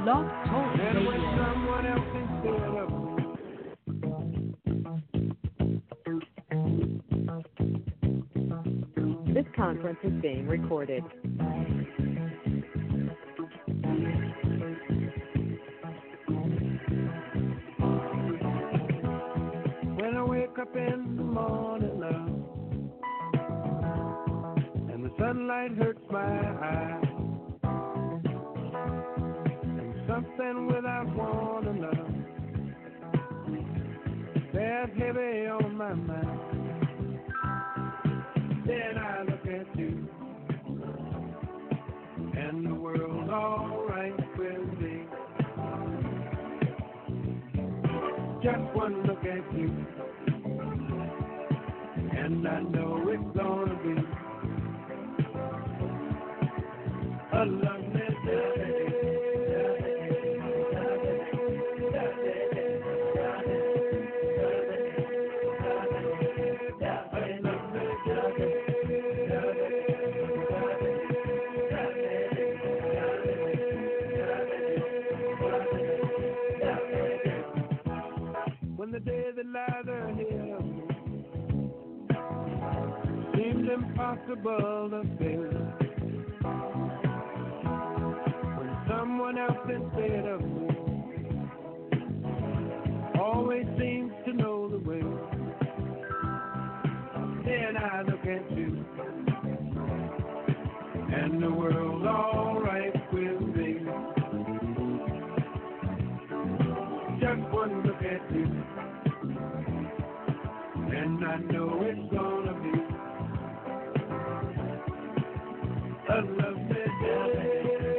Blog Talk And when Radio. someone else instead of me. This conference is being recorded. When I wake up in the morning, love, and the sunlight hurts my eyes, and something without warning, love, bears heavy on my mind. Then I look at you, and the world's all right with me. Just one look at you, and I know it's gonna be a lovely day. When the day that lies ahead of me seems impossible to face, when someone else instead of me always seems to know the way, then I look at you, and the world's all right with me. Just one look at you, and I know it's gonna be a lovely day.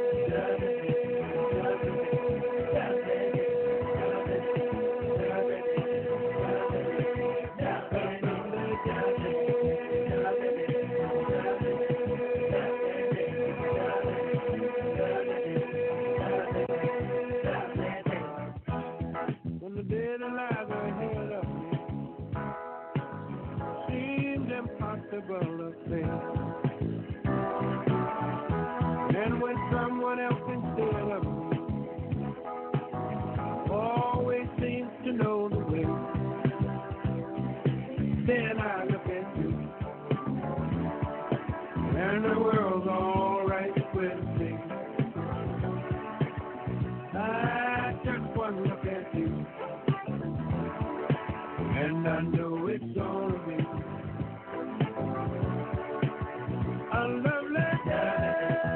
When the day that lies ahead of me seems impossible to face, and when someone else instead of me always seems to know the way, then I look at you, and the world's all right with me. I just one look at you, and I know it's gonna be a lovely day.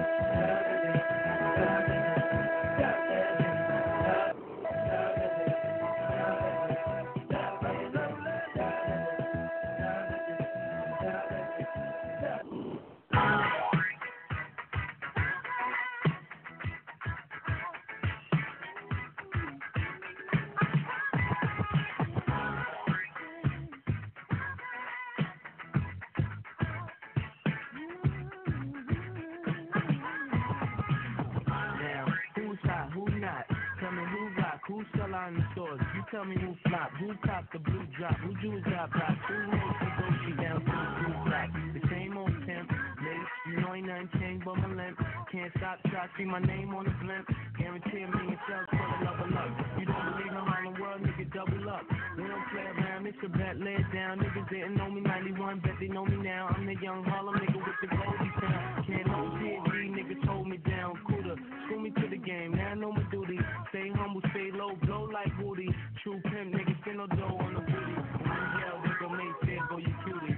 Who sell out in the stores? You tell me who flop, who top the blue drop, who do a job block, who knows the Gucci down to the blue block. The same old pimp, lace, you know ain't nothing changed but my limp. Can't stop till I see my name on the blimp. Guarantee a million sales for the love of luck. You don't believe in around the world, nigga, double up. We don't play around, it's a bet, lay it down. Niggas didn't know me 91, bet they know me now. I'm the young Harlem nigga with the Goldie town. Can't no PhD, niggas hold me down. Cooler, school me to the game, now I know my duty. Stay humble, stay low, blow like Woody. True pimp, niggas spin no dough on the booty. When you yell, they gon' make fair for you cutie.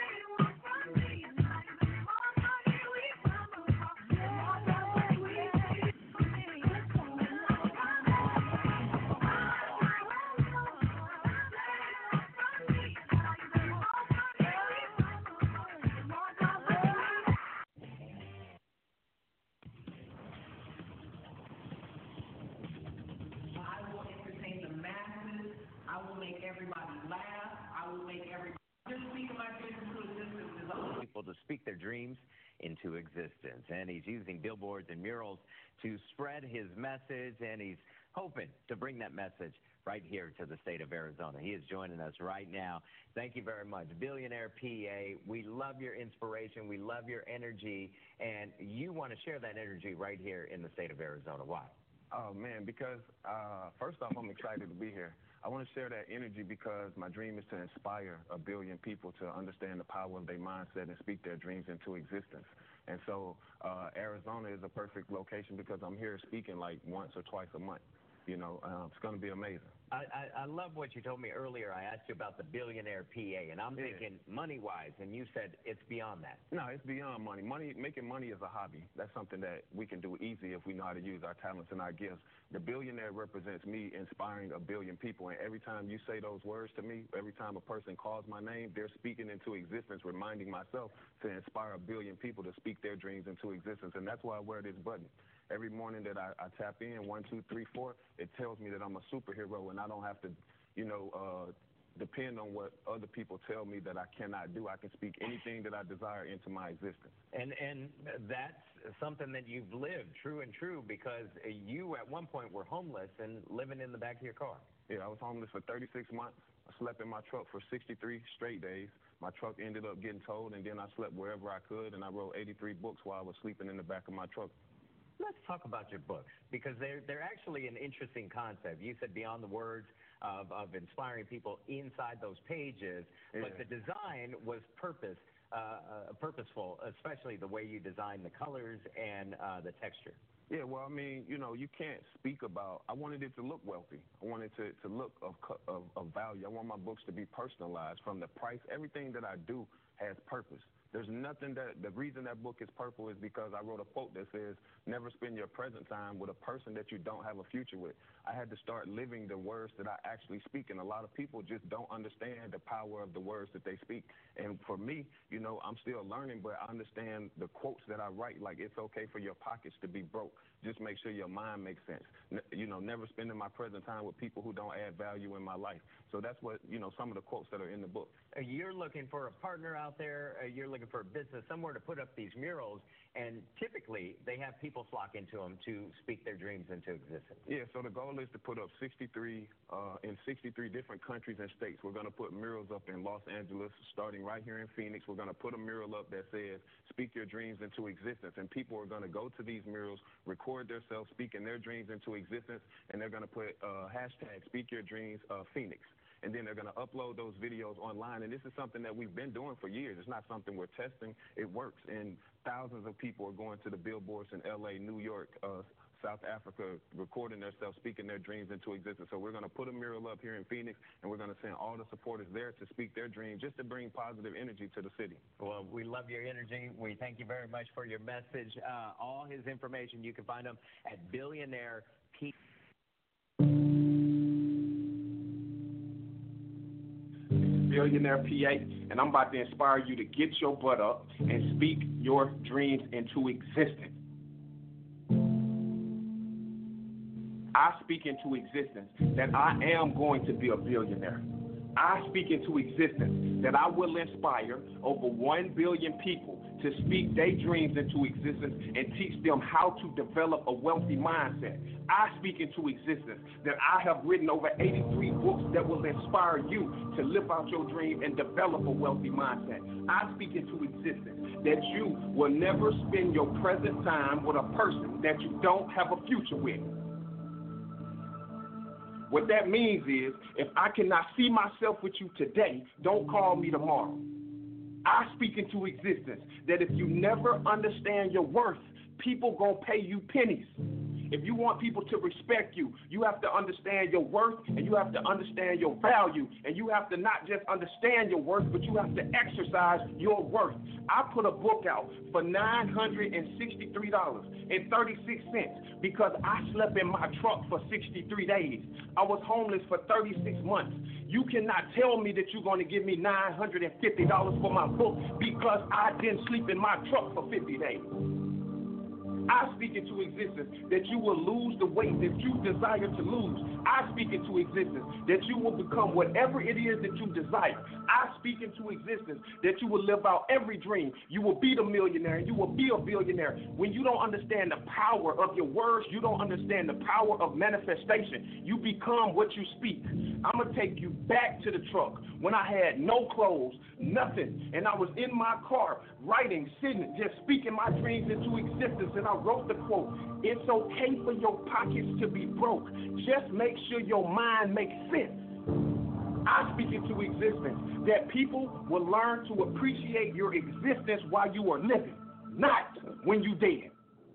People to speak their dreams into existence. And he's using billboards and murals to spread his message, and he's hoping to bring that message right here to the state of Arizona. He is joining us right now. Thank you very much. Billionaire PA, we love your inspiration. We love your energy, and you want to share that energy right here in the state of Arizona. Why? Oh, man, because first off, I'm excited to be here. I want to share that energy because my dream is to inspire 1 billion people to understand the power of their mindset and speak their dreams into existence. And so Arizona is a perfect location because I'm here speaking like once or twice a month. You know, it's going to be amazing. I love what you told me earlier. I asked you about the billionaire PA, and I'm thinking money-wise, and you said it's beyond that. No, it's beyond money. Making money is a hobby. That's something that we can do easy if we know how to use our talents and our gifts. The billionaire represents me inspiring 1 billion people, and every time you say those words to me, every time a person calls my name, they're speaking into existence, reminding myself to inspire 1 billion people to speak their dreams into existence, and that's why I wear this button. Every morning that I tap in, 1, 2, 3, 4, it tells me that I'm a superhero and I don't have to, you know, depend on what other people tell me that I cannot do. I can speak anything that I desire into my existence. And that's something that you've lived, true and true, because you at one point were homeless and living in the back of your car. Yeah, I was homeless for 36 months. I slept in my truck for 63 straight days. My truck ended up getting towed, and then I slept wherever I could, and I wrote 83 books while I was sleeping in the back of my truck. Let's talk about your books, because they're actually an interesting concept. You said beyond the words of inspiring people inside those pages, but the design was purposeful, especially the way you designed the colors and the texture. Yeah, well, I mean, you know, you can't speak about, I wanted it to look wealthy. I wanted it to look of value. I want my books to be personalized from the price. Everything that I do has purpose. There's nothing the reason that book is purple is because I wrote a quote that says, never spend your present time with a person that you don't have a future with. I had to start living the words that I actually speak, and a lot of people just don't understand the power of the words that they speak. And for me, you know, I'm still learning, but I understand the quotes that I write, like it's okay for your pockets to be broke. Just make sure your mind makes sense. You know, never spending my present time with people who don't add value in my life. So that's what, you know, some of the quotes that are in the book. You're looking for a partner out there. You're looking for a business, somewhere to put up these murals, and typically they have people flock into them to speak their dreams into existence. Yeah, so the goal is to put up 63 in 63 different countries and states. We're going to put murals up in Los Angeles, starting right here in Phoenix. We're going to put a mural up that says, speak your dreams into existence, and people are going to go to these murals, record themselves speaking their dreams into existence, and they're going to put hashtag speak your dreams Phoenix. And then they're going to upload those videos online. And this is something that we've been doing for years. It's not something we're testing. It works. And thousands of people are going to the billboards in L.A., New York, South Africa, recording themselves, speaking their dreams into existence. So we're going to put a mural up here in Phoenix, and we're going to send all the supporters there to speak their dreams, just to bring positive energy to the city. Well, we love your energy. We thank you very much for your message. All his information, you can find him at Billionaire P. Billionaire PA, and I'm about to inspire you to get your butt up and speak your dreams into existence. I speak into existence that I am going to be a billionaire. I speak into existence that I will inspire over 1 billion people to speak their dreams into existence and teach them how to develop a wealthy mindset. I speak into existence that I have written over 83 books that will inspire you to live out your dream and develop a wealthy mindset. I speak into existence that you will never spend your present time with a person that you don't have a future with. What that means is, if I cannot see myself with you today, don't call me tomorrow. I speak into existence that if you never understand your worth, people gonna pay you pennies. If you want people to respect you, you have to understand your worth and you have to understand your value. And you have to not just understand your worth, but you have to exercise your worth. I put a book out for $963.36 because I slept in my truck for 63 days. I was homeless for 36 months. You cannot tell me that you're going to give me $950 for my book because I didn't sleep in my truck for 50 days. I speak into existence that you will lose the weight that you desire to lose. I speak into existence that you will become whatever it is that you desire. I speak into existence that you will live out every dream. You will be the millionaire and you will be a billionaire. When you don't understand the power of your words, you don't understand the power of manifestation. You become what you speak. I'm going to take you back to the truck when I had no clothes, nothing, and I was in my car writing, sitting, just speaking my dreams into existence, and I wrote the quote, it's okay for your pockets to be broke. Just make sure your mind makes sense. I speak into existence that people will learn to appreciate your existence while you are living, not when you dead.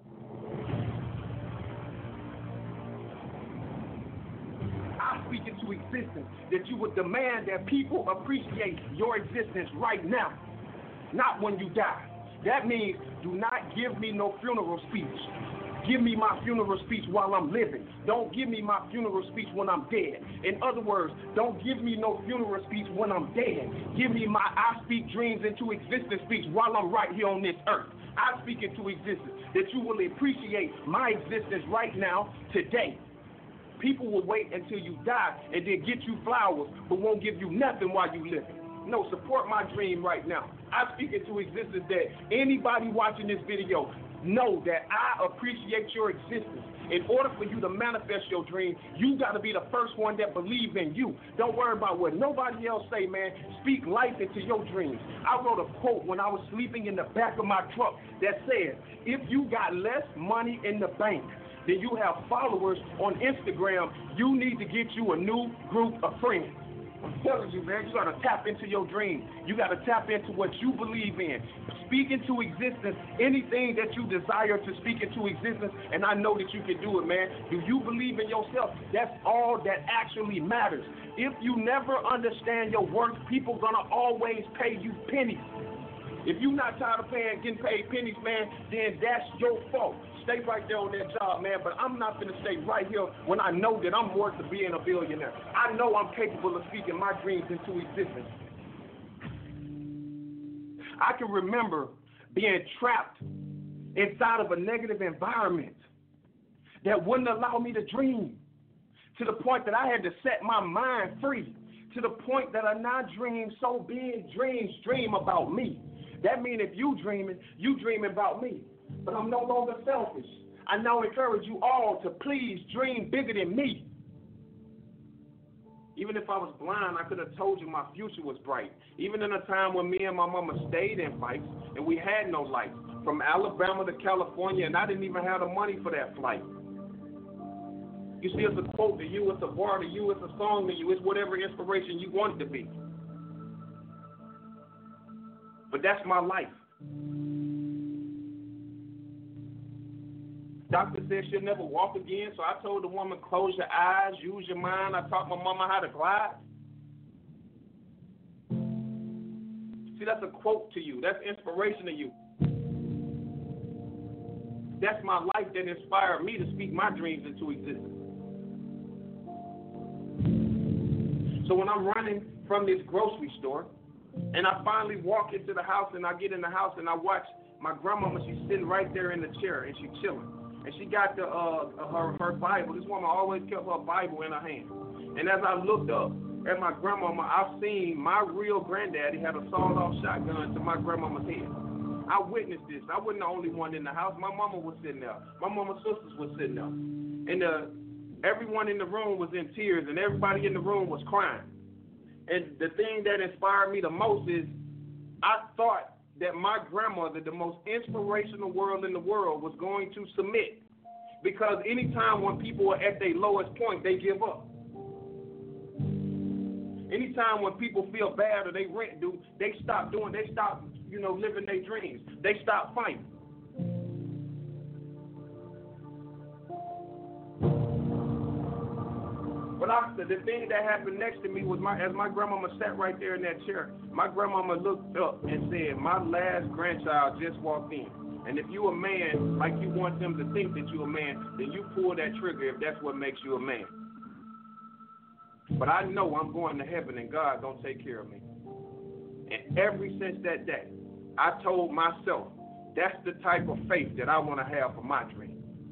I speak into existence that you would demand that people appreciate your existence right now, not when you die. That means do not give me no funeral speech. Give me my funeral speech while I'm living. Don't give me my funeral speech when I'm dead. In other words, don't give me no funeral speech when I'm dead. Give me my I speak dreams into existence speech while I'm right here on this earth. I speak into existence that you will appreciate my existence right now, today. People will wait until you die and then get you flowers, but won't give you nothing while you living. No, support my dream right now. I speak into existence that anybody watching this video know that I appreciate your existence. In order for you to manifest your dream, you got to be the first one that believes in you. Don't worry about what nobody else say, man. Speak life into your dreams. I wrote a quote when I was sleeping in the back of my truck that said, if you got less money in the bank than you have followers on Instagram, you need to get you a new group of friends. I'm telling you, man, you got to tap into your dream. You got to tap into what you believe in. Speak into existence anything that you desire to speak into existence, and I know that you can do it, man. Do you believe in yourself? That's all that actually matters. If you never understand your worth, people going to always pay you pennies. If you're not tired of getting paid pennies, man, then that's your fault. Stay right there on that job, man, but I'm not going to stay right here when I know that I'm worth of being a billionaire. I know I'm capable of speaking my dreams into existence. I can remember being trapped inside of a negative environment that wouldn't allow me to dream, to the point that I had to set my mind free, to the point that I now dream so big, dream about me. That means if you dreaming about me. But I'm no longer selfish. I now encourage you all to please dream bigger than me. Even if I was blind, I could have told you my future was bright. Even in a time when me and my mama stayed in fights and we had no life. From Alabama to California, and I didn't even have the money for that flight. You see, it's a quote to you, it's a bar to you, it's a song to you, it's whatever inspiration you want it to be. But that's my life. Doctor said she'll never walk again, so I told the woman, close your eyes, use your mind. I taught my mama how to glide. See, that's a quote to you. That's inspiration to you. That's my life that inspired me to speak my dreams into existence. So when I'm running from this grocery store, and I finally walk into the house, and I get in the house, and I watch my grandmama, she's sitting right there in the chair, and she's chilling. And she got her Bible. This woman always kept her Bible in her hand. And as I looked up at my grandmama, I seen my real granddaddy had a sawed-off shotgun to my grandmama's head. I witnessed this. I wasn't the only one in the house. My mama was sitting there. My mama's sisters were sitting there. And everyone in the room was in tears, and everybody in the room was crying. And the thing that inspired me the most is I thought that my grandmother, the most inspirational world in the world, was going to submit. Because anytime when people are at their lowest point, they give up. Anytime when people feel bad or they stop living their dreams. They stop fighting. But the thing that happened next to me was as my grandmama sat right there in that chair, my grandmama looked up and said, my last grandchild just walked in. And if you a man, like you want them to think that you a man, then you pull that trigger if that's what makes you a man. But I know I'm going to heaven and God gonna take care of me. And ever since that day, I told myself, that's the type of faith that I want to have for my dream.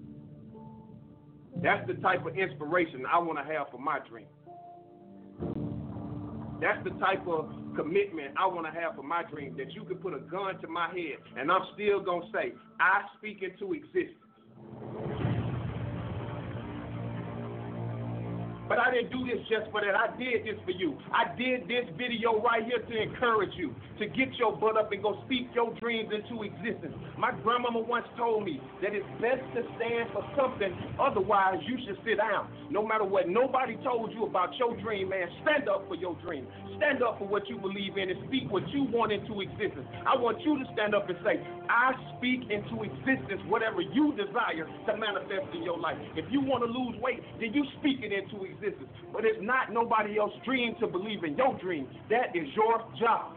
That's the type of inspiration I want to have for my dream. That's the type of commitment I want to have for my dream, that you can put a gun to my head and I'm still going to say, I speak into existence. But I didn't do this just for that. I did this for you. I did this video right here to encourage you, to get your butt up and go speak your dreams into existence. My grandmama once told me that it's best to stand for something, otherwise you should sit down. No matter what nobody told you about your dream, man, stand up for your dream. Stand up for what you believe in and speak what you want into existence. I want you to stand up and say, I speak into existence whatever you desire to manifest in your life. If you want to lose weight, then you speak it into existence. But it's not nobody else's dream to believe in your dream. That is your job.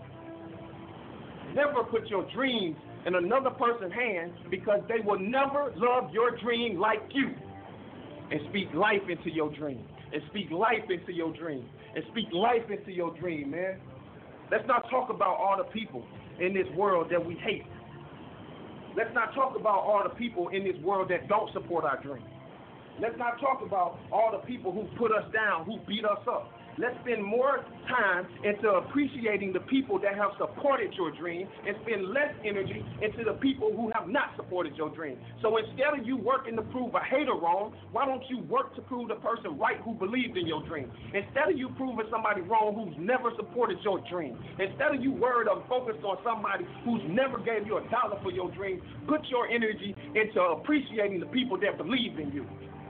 Never put your dreams in another person's hands, because they will never love your dream like you. And speak life into your dream. And speak life into your dream. And speak life into your dream, man. Let's not talk about all the people in this world that we hate. Let's not talk about all the people in this world that don't support our dream. Let's not talk about all the people who put us down, who beat us up. Let's spend more time into appreciating the people that have supported your dream and spend less energy into the people who have not supported your dream. So instead of you working to prove a hater wrong, why don't you work to prove the person right who believed in your dream? Instead of you proving somebody wrong who's never supported your dream, instead of you worried or focused on somebody who's never gave you $1 for your dream, put your energy into appreciating the people that believe in you.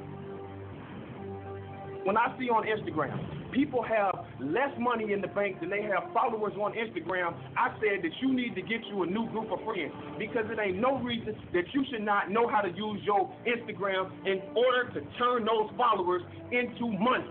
When I see on Instagram, people have less money in the bank than they have followers on Instagram, I said that you need to get you a new group of friends, because it ain't no reason that you should not know how to use your Instagram in order to turn those followers into money.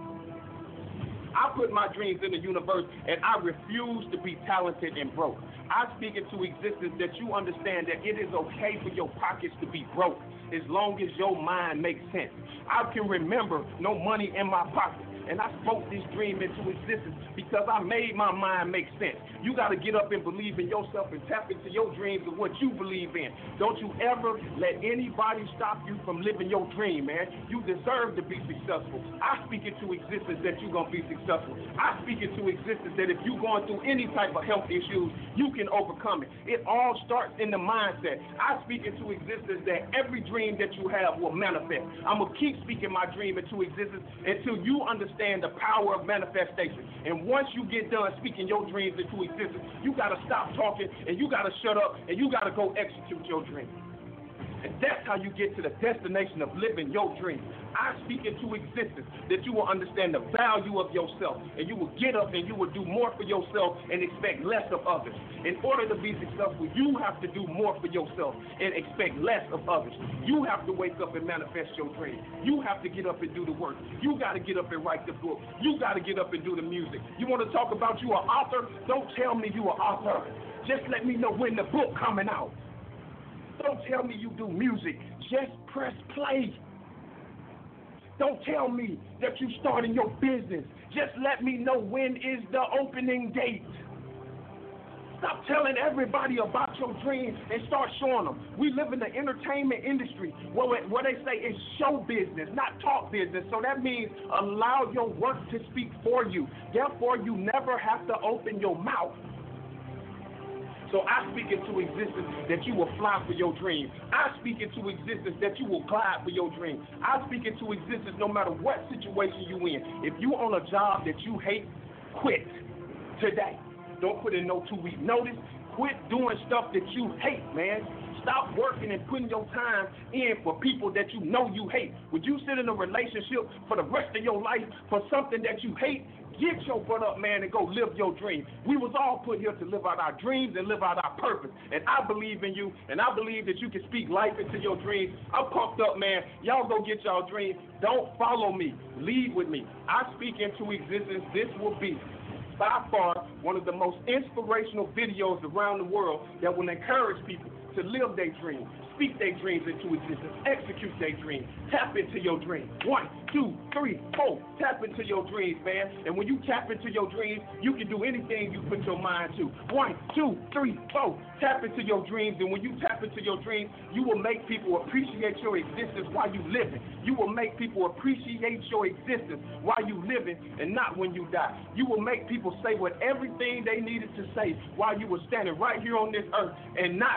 I put my dreams in the universe, and I refuse to be talented and broke. I speak into existence that you understand that it is okay for your pockets to be broke as long as your mind makes sense. I can remember no money in my pocket, and I spoke this dream into existence because I made my mind make sense. You got to get up and believe in yourself and tap into your dreams of what you believe in. Don't you ever let anybody stop you from living your dream, man. You deserve to be successful. I speak into existence that you're going to be successful. I speak into existence that if you're going through any type of health issues, you can overcome it. It all starts in the mindset. I speak into existence that every dream that you have will manifest. I'm going to keep speaking my dream into existence until you understand the power of manifestation. And once you get done speaking your dreams into existence, you got to stop talking and you got to shut up and you got to go execute your dream. And that's how you get to the destination of living your dream. I speak into existence that you will understand the value of yourself, and you will get up and you will do more for yourself and expect less of others. In order to be successful, you have to do more for yourself and expect less of others. You have to wake up and manifest your dream. You have to get up and do the work. You got to get up and write the book. You got to get up and do the music. You want to talk about you an author? Don't tell me you an author. Just let me know when the book coming out. Don't tell me you do music. Just press play. Don't tell me that you starting your business. Just let me know when is the opening date. Stop telling everybody about your dream and start showing them. We live in the entertainment industry where they say it's show business, not talk business. So that means allow your work to speak for you. Therefore, you never have to open your mouth. So I speak into existence that you will fly for your dream. I speak into existence that you will glide for your dream. I speak into existence no matter what situation you in. If you on a job that you hate, quit today. Don't put in no 2-week notice. Quit doing stuff that you hate, man. Stop working and putting your time in for people that you know you hate. Would you sit in a relationship for the rest of your life for something that you hate? Get your butt up, man, and go live your dream. We was all put here to live out our dreams and live out our purpose. And I believe in you, and I believe that you can speak life into your dreams. I'm pumped up, man. Y'all go get y'all dreams. Don't follow me. Lead with me. I speak into existence. This will be by far one of the most inspirational videos around the world that will encourage people to live their dreams, speak their dreams into existence, execute their dreams, tap into your dreams. 1, 2, 3, 4. Tap into your dreams, man. And when you tap into your dreams, you can do anything you put your mind to. 1, 2, 3, 4. Tap into your dreams, and when you tap into your dreams, you will make people appreciate your existence while you living. You will make people appreciate your existence while you living and not when you die. You will make people say what everything they needed to say while you were standing right here on this earth and not when you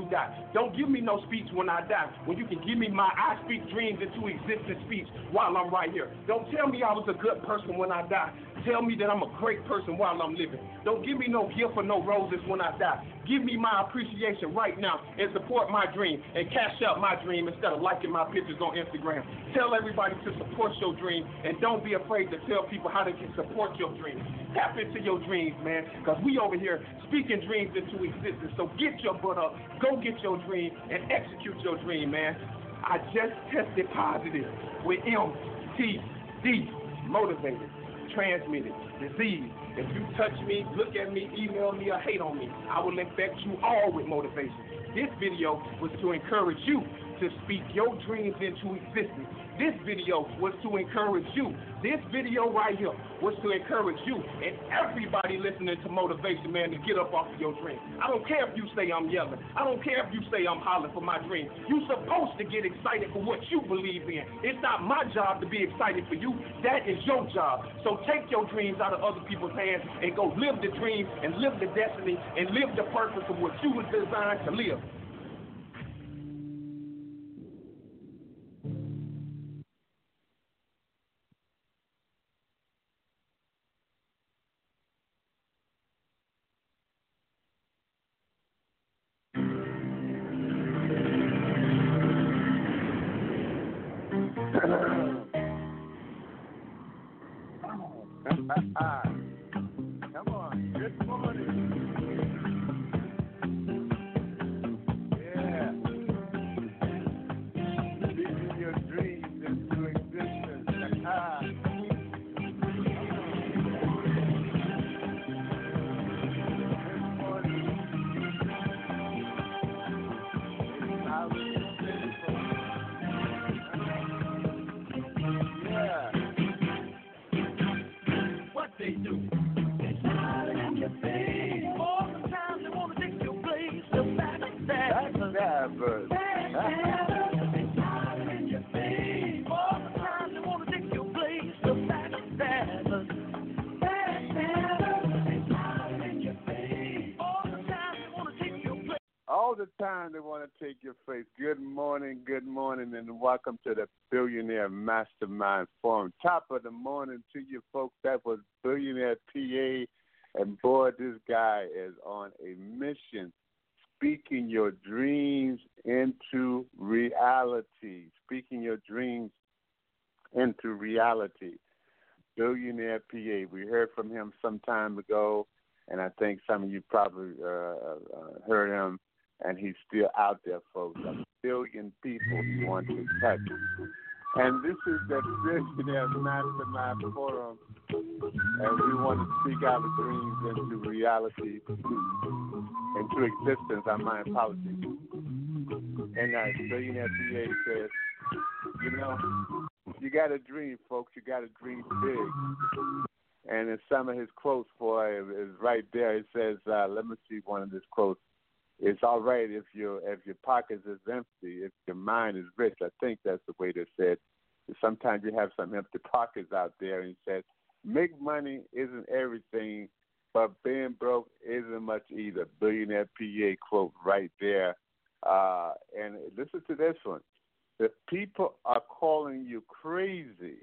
die. Don't give me no speech when I die, when you can give me my I speak dreams into existence speech while I'm right here. Don't tell me I was a good person when I die. Tell me that I'm a great person while I'm living. Don't give me no gift or no roses when I die. Give me my appreciation right now and support my dream and cash out my dream instead of liking my pictures on Instagram. Tell everybody to support your dream and don't be afraid to tell people how they can support your dream. Tap into your dreams, man, because we over here speaking dreams into existence. So get your butt up, go get your dream, and execute your dream, man. I just tested positive with MTD, motivated, transmitted, disease. If you touch me, look at me, email me, or hate on me, I will infect you all with motivation. This video was to encourage you to speak your dreams into existence. This video was to encourage you. This video right here was to encourage you and everybody listening to motivation, man, to get up off of your dream. I don't care if you say I'm yelling. I don't care if you say I'm hollering for my dream. You're supposed to get excited for what you believe in. It's not my job to be excited for you. That is your job. So take your dreams out of other people's hands and go live the dream and live the destiny and live the purpose of what you was designed to live. Come on, good morning. Yeah. Speaking your dreams into existence. Good morning. Yeah. What they do? They smile in your face. All the time they want to take your place. The backstabbers. They smile in your face. All the time they want to take your place. The backstabbers. They smile in your face. All the time they want to take your place. All the time they want to take your face. Good morning, and welcome to the Billionaire Mastermind Forum. Top of the morning to you folks. That was Billionaire PA, and boy, this guy is on a mission, speaking your dreams into reality. Speaking your dreams into reality. Billionaire PA. We heard from him some time ago, and I think some of you probably heard him. And he's still out there, folks. 1 billion people he wants to touch. And this is the Billionaire Mastermind Forum. And we want to speak our dreams into reality, into existence. My apologies. And Billionaire PA says, you know, you got to dream, folks. You got to dream big. And in some of his quotes for it is right there. It says, let me see one of his quotes. It's all right if your pockets is empty, if your mind is rich. I think that's the way they said. Sometimes you have some empty pockets out there, and he said, make money isn't everything, but being broke isn't much either. Billionaire PA quote right there. And listen to this one. If people are calling you crazy,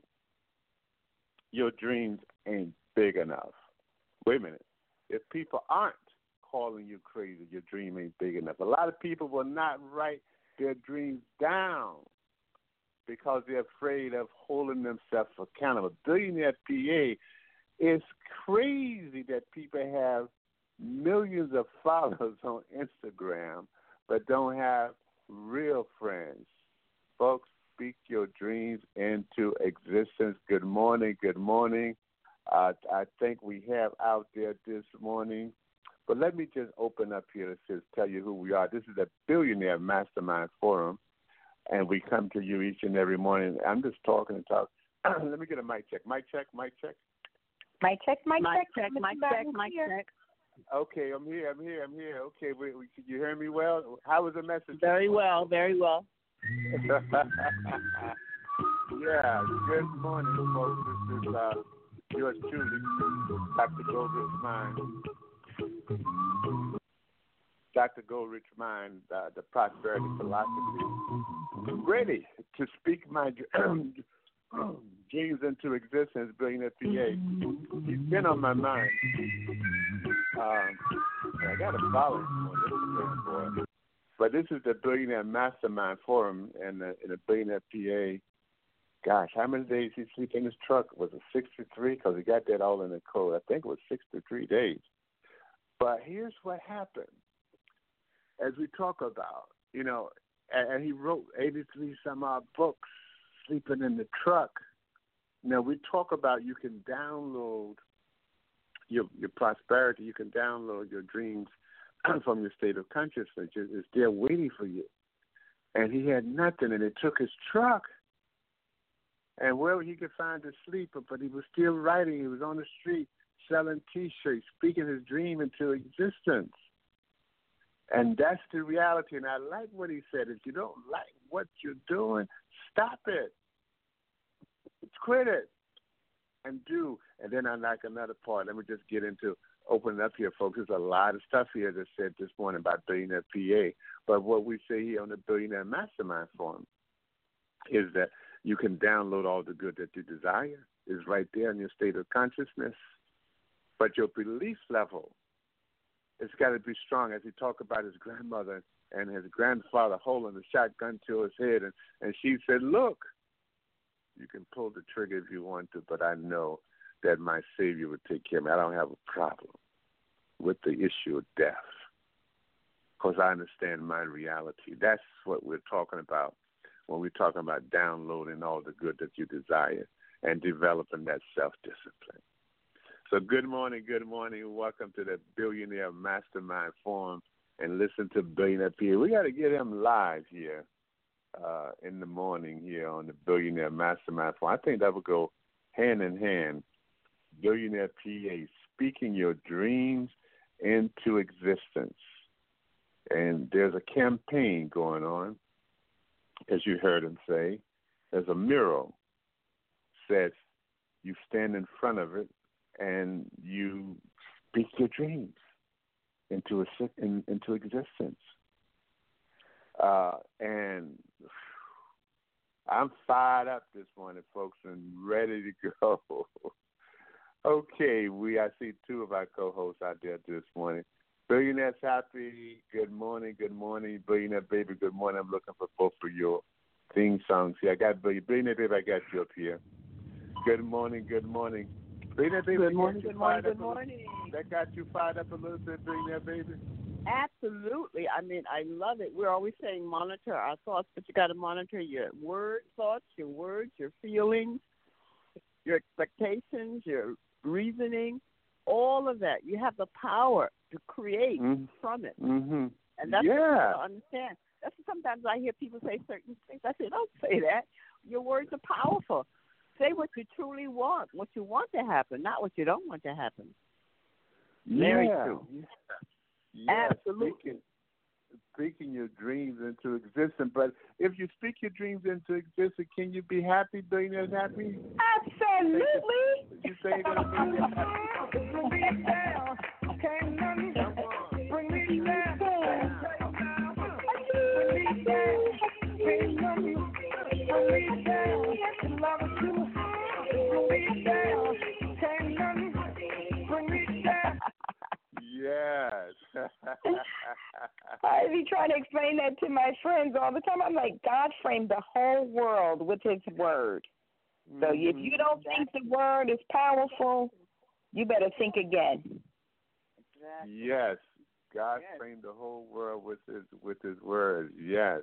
your dreams ain't big enough. Wait a minute. If people aren't calling you crazy, your dream ain't big enough. A lot of people will not write their dreams down because they're afraid of holding themselves accountable. Billionaire PA, it's crazy that people have millions of followers on Instagram but don't have real friends. Folks, speak your dreams into existence. Good morning. I think we have out there this morning. But let me just open up here to tell you who we are. This is the Billionaire Mastermind Forum, and we come to you each and every morning. I'm just talking and talking. Let me get a mic check. Mic check. Mic check. Okay, I'm here. Okay, can you hear me well? How was the message? Very well. Yeah, good morning, folks. This is yours truly, Dr. Goldberg's Mind. Dr. Goldrich Mind, the prosperity philosophy. Ready to speak my dreams into existence, Billionaire PA. He's been on my mind. I got a follow him. But this is the Billionaire Mastermind Forum and the Billionaire PA. Gosh, how many days he sleep in his truck? Was it 63? Because he got that all in the code. I think it was 63 days. But here's what happened. As we talk about, and he wrote 83 some odd books, sleeping in the truck. We talk about you can download your prosperity. You can download your dreams from your state of consciousness. It's there waiting for you. And he had nothing, and it took his truck. And wherever he could find a sleeper, but he was still writing. He was on the street selling T-shirts, speaking his dream into existence. And that's the reality. And I like what he said. If you don't like what you're doing, stop it. Quit it. And do. And then I like another part. Let me just get into opening up here, folks. There's a lot of stuff here that's said this morning about Billionaire PA. But what we say here on the Billionaire Mastermind Forum is that you can download all the good that you desire. It's right there in your state of consciousness. But your belief level, it's got to be strong. As he talked about his grandmother and his grandfather holding a shotgun to his head, and she said, look, you can pull the trigger if you want to, but I know that my Savior would take care of me. I don't have a problem with the issue of death because I understand my reality. That's what we're talking about when we're talking about downloading all the good that you desire and developing that self-discipline. So good morning. Welcome to the Billionaire Mastermind Forum, and listen to Billionaire PA. We got to get him live here in the morning here on the Billionaire Mastermind Forum. I think that would go hand in hand. Billionaire PA, speaking your dreams into existence. And there's a campaign going on, as you heard him say. There's a mural says you stand in front of it and you speak your dreams into existence. And I'm fired up this morning, folks, and ready to go. Okay, I see two of our co-hosts out there this morning. Billionaire Happy, good morning. Billionaire Baby, good morning. I'm looking for both of your theme songs here. I got Billionaire Baby, I got you up here. Good morning. Billionaire Baby, good morning. That got you fired up a little bit, Billionaire Baby? Absolutely. I mean, I love it. We're always saying monitor our thoughts, but you got to monitor your thoughts, your words, your feelings, your expectations, your reasoning, all of that. You have the power to create from it. Mm-hmm. And that's what you don't understand. That's what sometimes I hear people say certain things. I say, don't say that. Your words are powerful. Say what you truly want, what you want to happen, not what you don't want to happen. Very true. Yeah. Absolutely. Speaking your dreams into existence. But if you speak your dreams into existence, can you be happy, Billionaires Happy? Absolutely. You say you're going to be happy. Bring me down. Can't nothing bring me down. Bring me down. Can't nothing bring me down. Love is you. Bring me down. Can't nothing bring me down. Yes. I be trying to explain that to my friends all the time. I'm like, God framed the whole world with his word. So if you don't think the word is powerful, you better think again. Exactly. Yes. God framed the whole world with his word. Yes.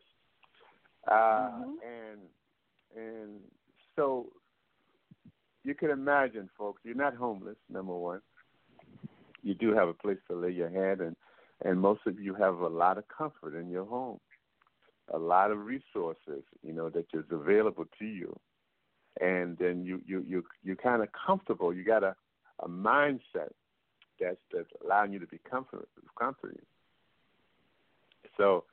And so you can imagine, folks, you're not homeless, number one. You do have a place to lay your head, and most of you have a lot of comfort in your home, a lot of resources, that is available to you. And then you're kind of comfortable. You got a mindset that's allowing you to be comforted. So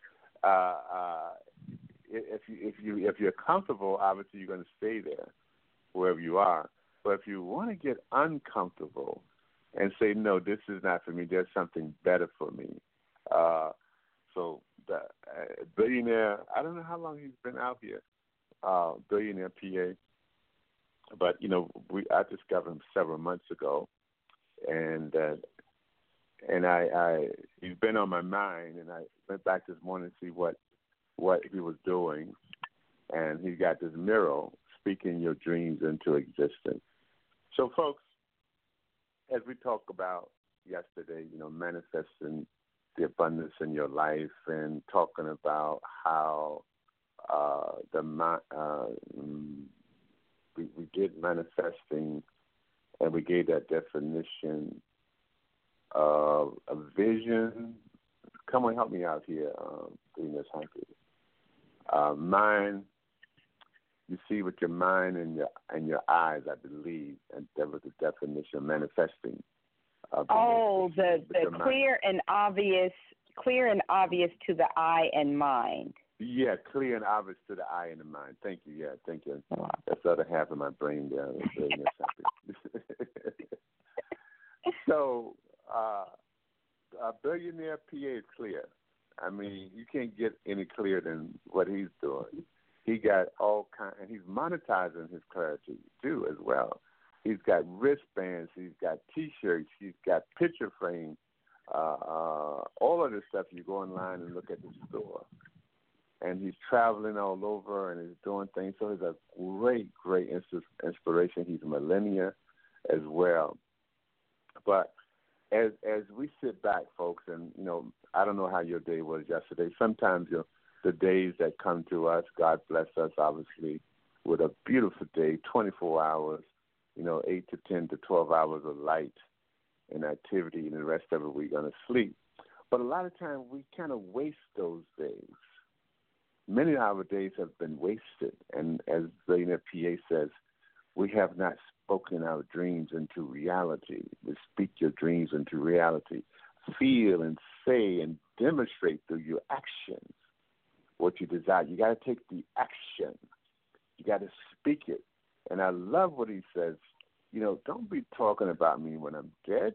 if you're comfortable, obviously you're going to stay there wherever you are. But if you want to get uncomfortable and say, no, this is not for me, there's something better for me, also the billionaire. I don't know how long he's been out here, billionaire PA. But I discovered him several months ago, and he's been on my mind. And I went back this morning to see what he was doing, and he got this mural, speaking your dreams into existence. So, folks, as we talked about yesterday, manifesting the abundance in your life, and talking about how we did manifesting, and we gave that definition of a vision. Come on, help me out here, Venus Hunter. Mind. You see with your mind and your eyes, I believe, and that was the definition of manifesting. The clear and obvious to the eye and mind. Yeah, clear and obvious to the eye and the mind. Thank you. Yeah, thank you. That's the other half of my brain there. So, a billionaire PA is clear. I mean, you can't get any clearer than what he's doing. He got all kind, and he's monetizing his clarity too as well. He's got wristbands, he's got T-shirts, he's got picture frames, all of this stuff. You go online and look at the store, and he's traveling all over and he's doing things. So he's a great inspiration. He's a millennial as well. But as we sit back, folks, and I don't know how your day was yesterday. Sometimes the days that come to us, God bless us, obviously, with a beautiful day, 24 hours, 8 to 10 to 12 hours of light and activity, and the rest of it we're going to sleep. But a lot of times we kind of waste those days. Many of our days have been wasted, and as Billionaire PA says, we have not spoken our dreams into reality. We speak your dreams into reality. Feel and say and demonstrate through your actions what you desire. You got to take the action. You got to speak it. And I love what he says. Don't be talking about me when I'm dead.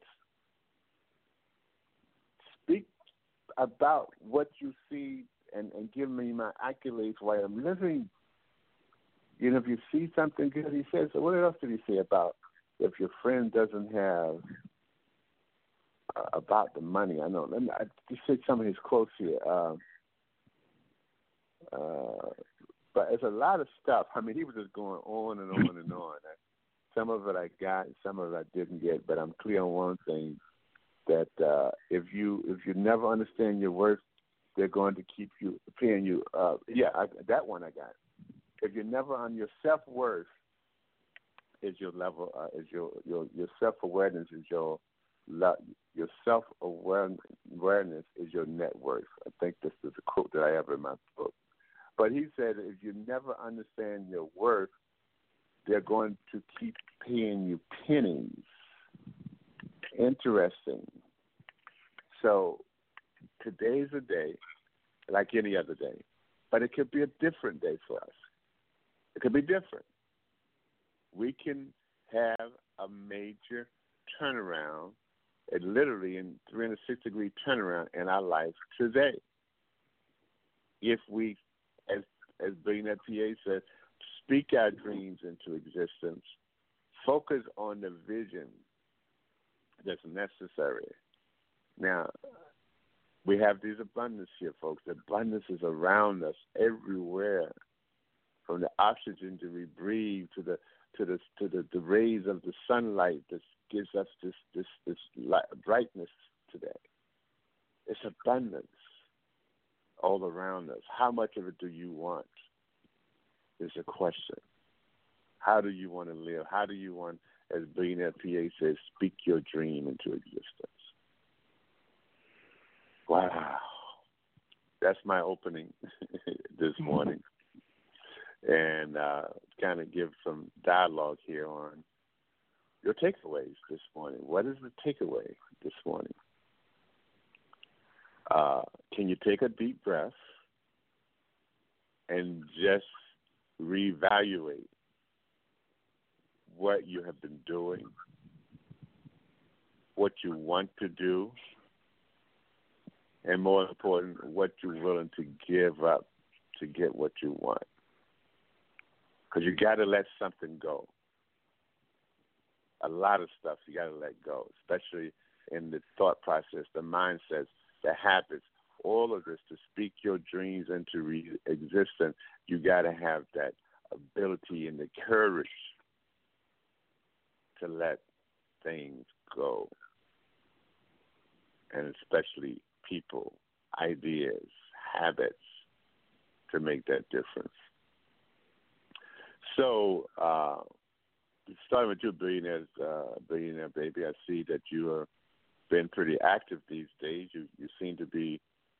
Speak about what you see and give me my accolades while I'm living. If you see something good, he says. So what else did he say about if your friend doesn't have about the money? I know. I just said some of his quotes here. But it's a lot of stuff. I mean, he was just going on and on and on. Some of it I got, some of it I didn't get. But I'm clear on one thing: that if you never understand your worth, they're going to keep you paying you. That one I got. If you're never on your self-worth, is your level, is your self-awareness is your self-awareness is your net worth. I think this is a quote that I have in my book. But he said, if you never understand your worth, they're going to keep paying you pennies. Interesting. So today's a day like any other day, but it could be a different day for us. It could be different. We can have a major turnaround, literally in 360-degree turnaround in our life today. If we, as Billionaire PA said, speak our dreams into existence, focus on the vision that's necessary. Now, we have these abundance here, folks. The abundance is around us everywhere, from the oxygen that we breathe to the rays of the sunlight that gives us this light, brightness today. It's abundance all around us. How much of it do you want is a question. How do you want to live? How do you want, as Billionaire PA says, speak your dream into existence? Wow. That's my opening this morning. And kind of give some dialogue here on your takeaways this morning. What is the takeaway this morning? Can you take a deep breath and just reevaluate what you have been doing, what you want to do, and more important, what you're willing to give up to get what you want. Because you got to let something go. A lot of stuff you got to let go, especially in the thought process, the mindsets, the habits, all of this. To speak your dreams into existence, you got to have that ability and the courage to let things go, and especially people, ideas, habits, to make that difference. So, starting with you, billionaire baby, I see that you are been pretty active these days. You seem to be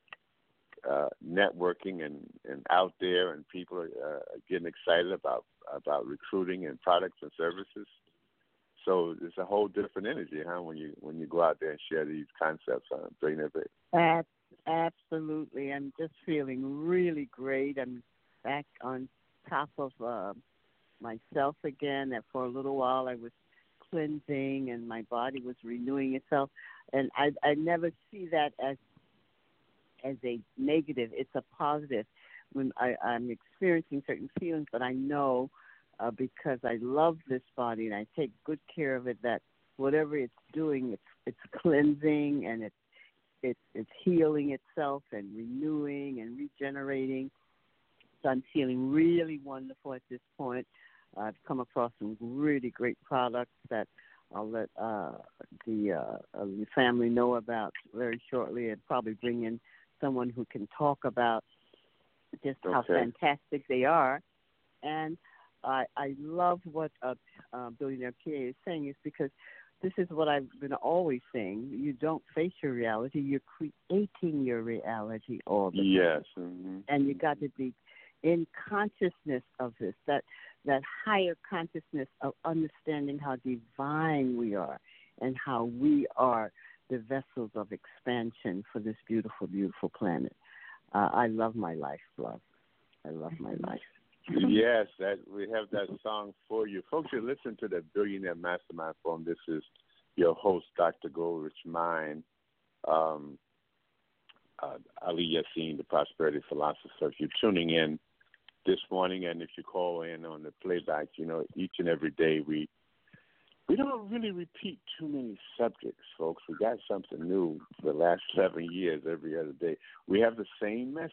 networking and out there, and people are getting excited about recruiting and products and services. So it's a whole different energy, huh? When you go out there and share these concepts on Billionaire Baby. Absolutely. I'm just feeling really great. I'm back on top of myself again. That for a little while I was cleansing and my body was renewing itself, and I never see that as a negative. It's a positive. When I'm experiencing certain feelings, but I know because I love this body and I take good care of it, that whatever it's doing, it's cleansing and it's healing itself and renewing and regenerating. So I'm feeling really wonderful at this point. I've come across some really great products that I'll let the family know about very shortly, and probably bring in someone who can talk about just how fantastic they are. And I love what Billionaire PA is saying, is because this is what I've been always saying. You don't face your reality. You're creating your reality all the time. Yes. Mm-hmm. And you got to be in consciousness of this, that higher consciousness of understanding how divine we are and how we are the vessels of expansion for this beautiful, beautiful planet. I love my life, love. I love my life. Yes, that we have that song for you. Folks, you listen to the Billionaire Mastermind Forum. This is your host, Dr. Goldrich Mind, Ali Yassin, the prosperity philosopher. If you're tuning in this morning, and if you call in on the playback, each and every day we don't really repeat too many subjects, folks. We got something new for the last 7 years every other day. We have the same message,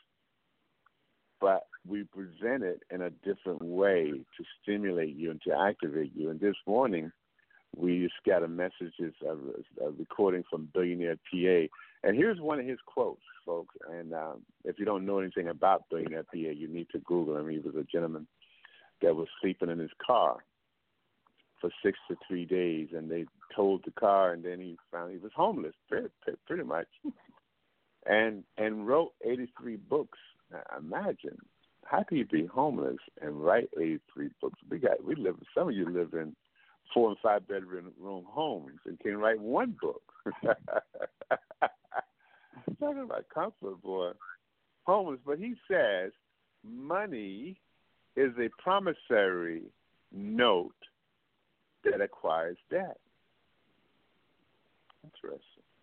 but we present it in a different way to stimulate you and to activate you. And this morning, we just got a message, a recording from Billionaire PA. And here's one of his quotes, folks. And if you don't know anything about Billionaire PA, you need to Google him. He was a gentleman that was sleeping in his car for 6 to 3 days, and they towed the car, and then he found he was homeless, pretty much, and wrote 83 books. Now, imagine, how can you be homeless and write 83 books? Some of you live in 4 and 5 bedroom homes and can write one book. Talking about comfort, boy, homeless. But he says money is a promissory note that acquires debt. Interesting.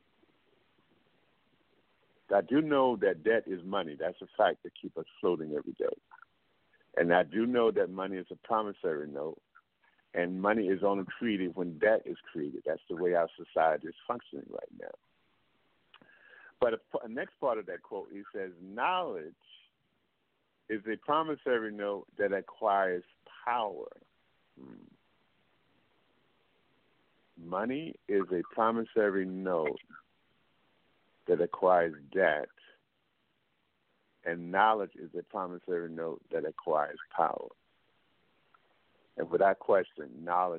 I do know that debt is money. That's a fact that keeps us floating every day. And I do know that money is a promissory note, and money is only created when debt is created. That's the way our society is functioning right now. But the next part of that quote, he says, knowledge is a promissory note that acquires power. Money is a promissory note that acquires debt, and knowledge is a promissory note that acquires power. And without question, knowledge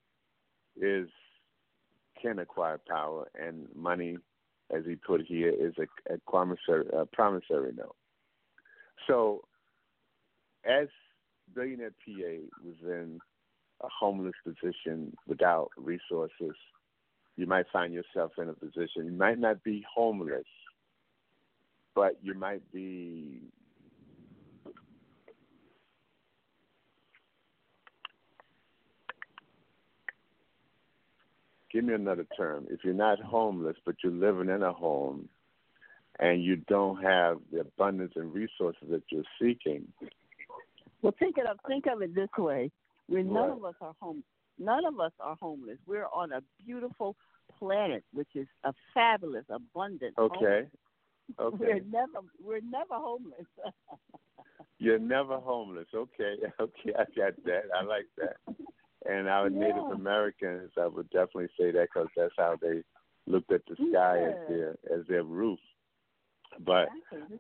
can acquire power, and money, as he put here, is a promissory note. So, as Billionaire PA was in a homeless position without resources, you might find yourself in a position. You might not be homeless, but you might be give me another term. If you're not homeless, but you're living in a home, and you don't have the abundance and resources that you're seeking. Well, think of it this way: none Right. of us are home. None of us are homeless. We're on a beautiful planet, which is a fabulous, abundant. Okay. Home. Okay. We're never homeless. You're never homeless. Okay. Okay. I got that. I like that. And our Native Americans, I would definitely say that because that's how they looked at the sky as their roof. But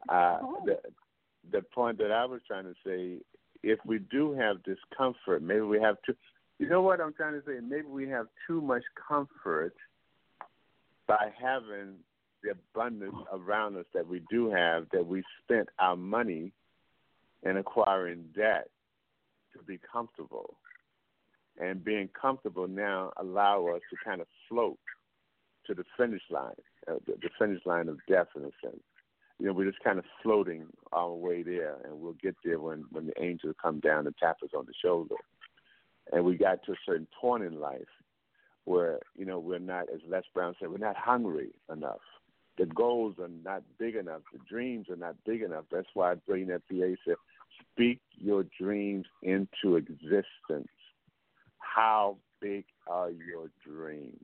the point that I was trying to say, if we do have discomfort, maybe we have to. You know what I'm trying to say? Maybe we have too much comfort by having the abundance around us that we do have, that we spent our money in acquiring debt to be comfortable. And being comfortable now allow us to kind of float to the finish line, the finish line of death in a sense. You know, we're just kind of floating our way there, and we'll get there when the angels come down and tap us on the shoulder. And we got to a certain point in life where, you know, we're not, as Les Brown said, we're not hungry enough. The goals are not big enough. The dreams are not big enough. That's why Billionaire PA said, speak your dreams into existence. How big are your dreams?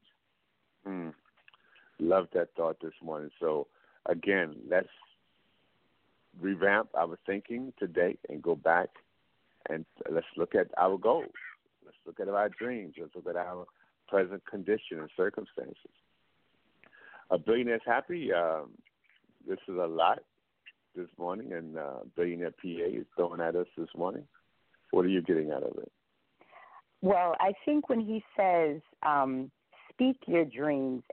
Love that thought this morning. So, again, let's revamp our thinking today and go back and let's look at our goals. Let's look at our dreams. Let's look at our present condition and circumstances. A Billionaire's Happy. This is a lot this morning, and Billionaire PA is throwing at us this morning. What are you getting out of it? Well, I think when he says speak your dreams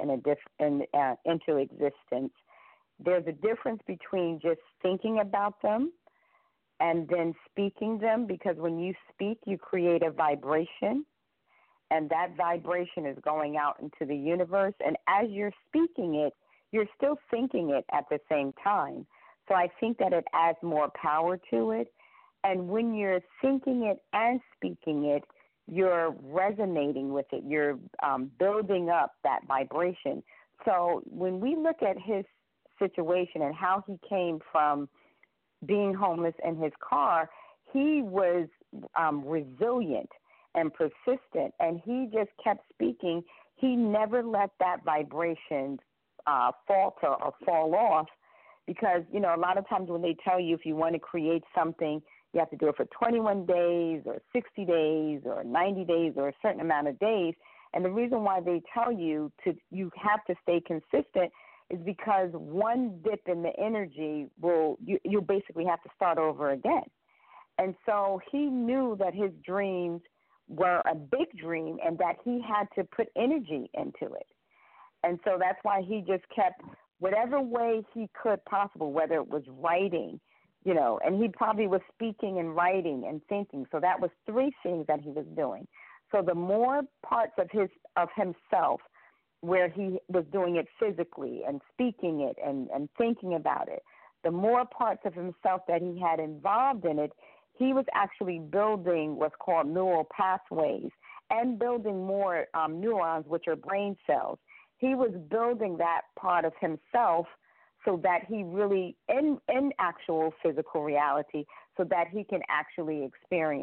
into existence, there's a difference between just thinking about them and then speaking them, because when you speak, you create a vibration, and that vibration is going out into the universe. And as you're speaking it, you're still thinking it at the same time. So I think that it adds more power to it. And when you're thinking it and speaking it, you're resonating with it. You're building up that vibration. So when we look at his situation and how he came from being homeless in his car, he was resilient and persistent, and he just kept speaking. He never let that vibration falter or fall off, because, you know, a lot of times when they tell you if you want to create something, you have to do it for 21 days or 60 days or 90 days or a certain amount of days. And the reason why they tell you you have to stay consistent is because one dip in the energy you basically have to start over again. And so he knew that his dreams were a big dream and that he had to put energy into it. And so that's why he just kept whatever way he could possible, whether it was writing, you know, and he probably was speaking and writing and thinking. So that was three things that he was doing. So the more parts of himself where he was doing it physically and speaking it and thinking about it, the more parts of himself that he had involved in it, he was actually building what's called neural pathways and building more neurons, which are brain cells. He was building that part of himself so that he really, in actual physical reality, so that he can actually experience.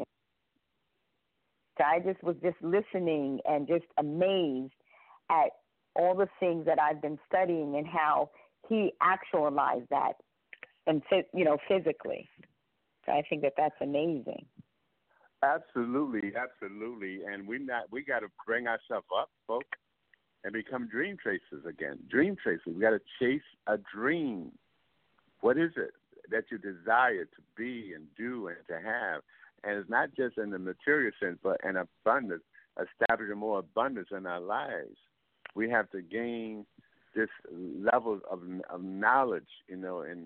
So I just was just listening and just amazed at all the things that I've been studying and how he actualized that, and physically. So I think that that's amazing. Absolutely, absolutely. And we got to bring ourselves up, folks, and become dream chasers again. Dream chasers. We got to chase a dream. What is it that you desire to be and do and to have? And it's not just in the material sense, but in abundance, establishing more abundance in our lives. We have to gain this level of knowledge, in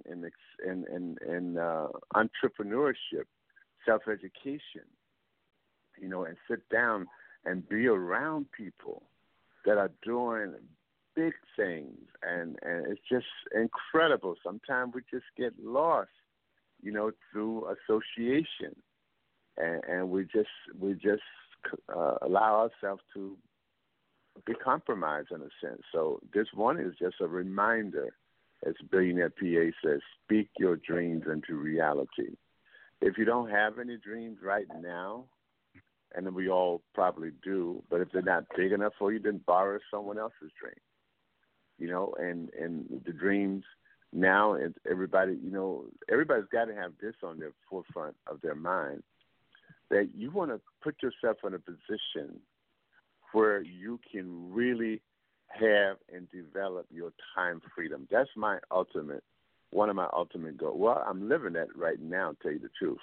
entrepreneurship, self-education, and sit down and be around people that are doing big things, and it's just incredible. Sometimes we just get lost, through association, and we just allow ourselves to be compromised in a sense. So this one is just a reminder as Billionaire PA says, speak your dreams into reality. If you don't have any dreams right now, and we all probably do, but if they're not big enough for you, then borrow someone else's dream. You know, and the dreams now, and everybody, you know, everybody's got to have this on their forefront of their mind, that you want to put yourself in a position where you can really have and develop your time freedom. That's one of my ultimate goals. Well, I'm living that right now, to tell you the truth.